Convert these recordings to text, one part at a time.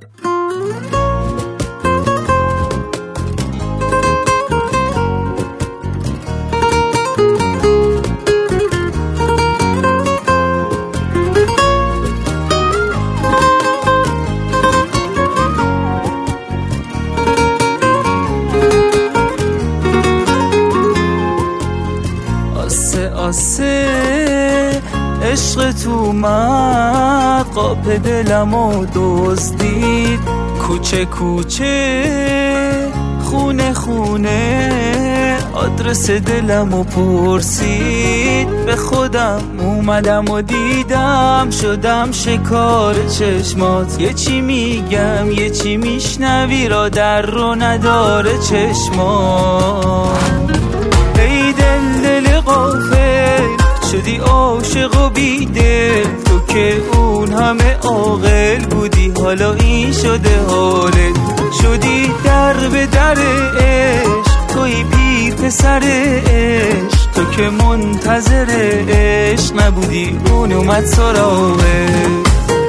آسه عشق تو اومد قاب دلمو دزدید، کوچه کوچه خونه خونه آدرس دلمو پرسید. به خودم اومدم و دیدم شدم شکار چشمات، یه چی میگم یه چی میشنوی را در رو نداره چشمات. ای دل غافل شدی عاشق و بیدل، تو که اون همه عاقل بودی حالا این شده حالت. شدی در به در عشق توی پیر پسر عشق، تو که منتظر عشق نبودی اون اومد سراغت.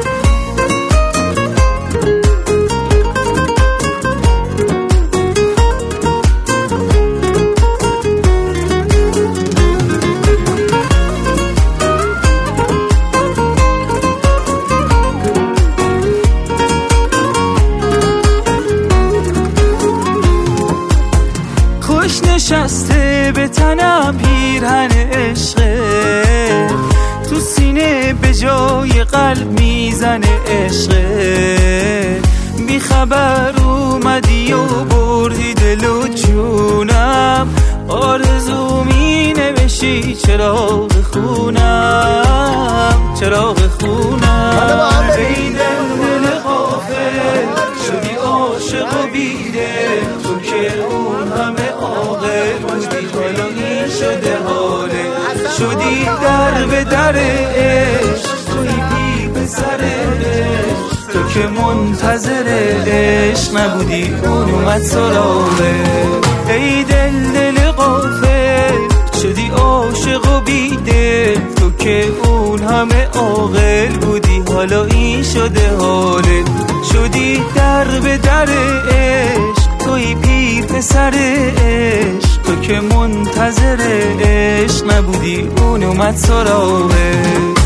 نشسته به تنم پیرهن عشقه، تو سینه به جای قلب میزنه عشقه. بی خبر اومدی و بردی دل و جونم، آرزو مینه بشی چراغ خونم، چراغ خونم. ای دل غافل شدی عاشق و بیدل، تو که اون همه عاقل بودی حالا این شده حالت. شدی در به در عشق توی بی پسر عشق، تو که منتظر عشق نبودی اون اومد سراغت. ای دل غافل شدی عاشق و بیدل، تو که اون همه عاقل بودی حالا این شده حالت. شدی در به در عشق توی پیر پسر عشق، تو که منتظر عشق نبودی اون اومد سراغت.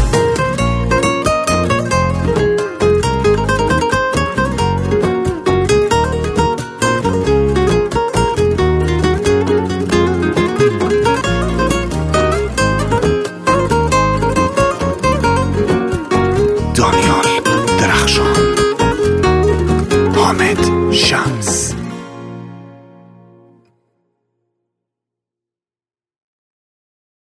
دانیال درخشان، حامد شمس.